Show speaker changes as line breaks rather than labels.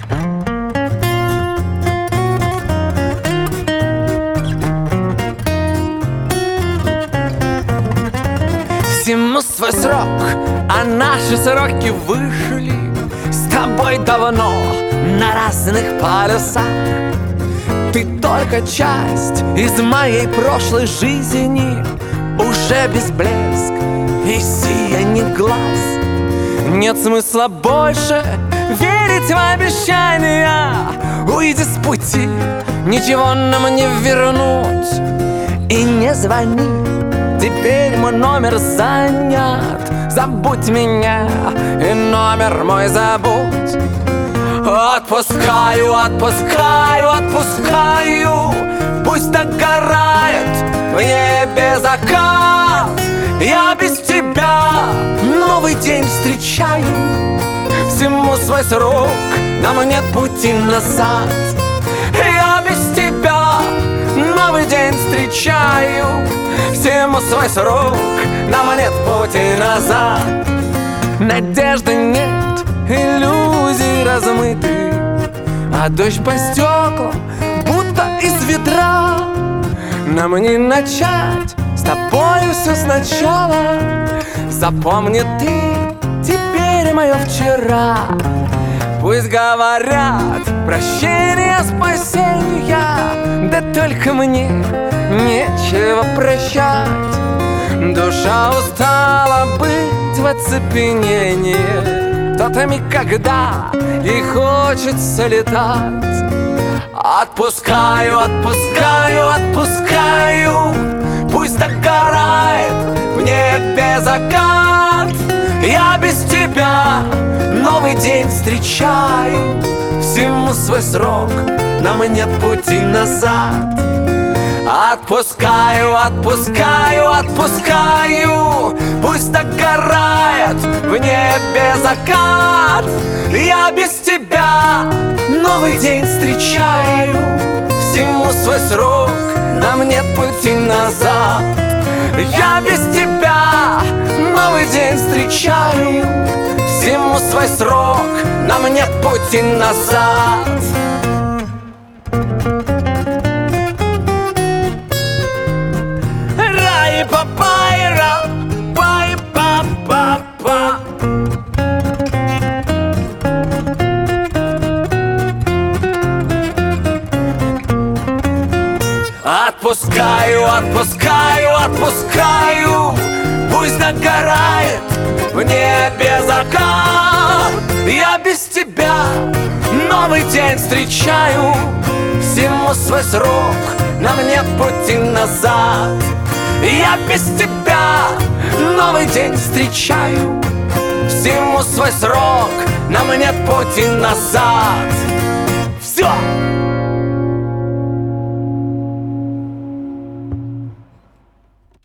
Всему свой срок, а наши сроки вышли с тобой давно на разных полюсах. Ты только часть из моей прошлой жизни, уже без блеск и сияний глаз. Нет смысла больше верить в обещания. Уйди с пути, ничего нам не вернуть. И не звони, теперь мой номер занят. Забудь меня и номер мой забудь. Отпускаю, отпускаю, отпускаю. Пусть догорает в небе закат. Я без тебя новый день встречаю. Всему свой срок, нам нет пути назад. Я без тебя новый день встречаю. Всему свой срок, нам нет пути назад. Надежды нет, иллюзий размыты, а дождь по стеклам, будто из ведра. Нам не начать с тобою все сначала. Запомни ты теперь мое вчера. Пусть говорят прощение, спасения, да только мне нечего прощать. Душа устала быть в оцепенении. Кто-то миг, когда и хочется летать. Отпускаю, отпускаю, отпускаю. Пусть догорает в небе закат. Я без тебя новый день встречаю. Всему свой срок, нам нет пути назад. Отпускаю, отпускаю, отпускаю. Пусть догорает в небе закат. Я без тебя новый день встречаю. Всему свой срок, нам нет пути назад. Я без тебя новый день встречаю. Всему свой срок, нам нет пути назад. Рай-па-па-ра, пай-па-па-па. Отпускаю, отпускаю, отпускаю. Пусть догорает в небе закат. Я без тебя новый день встречаю. Всему свой срок, нам нет пути назад. Я без тебя новый день встречаю. Всему свой срок, нам нет пути назад.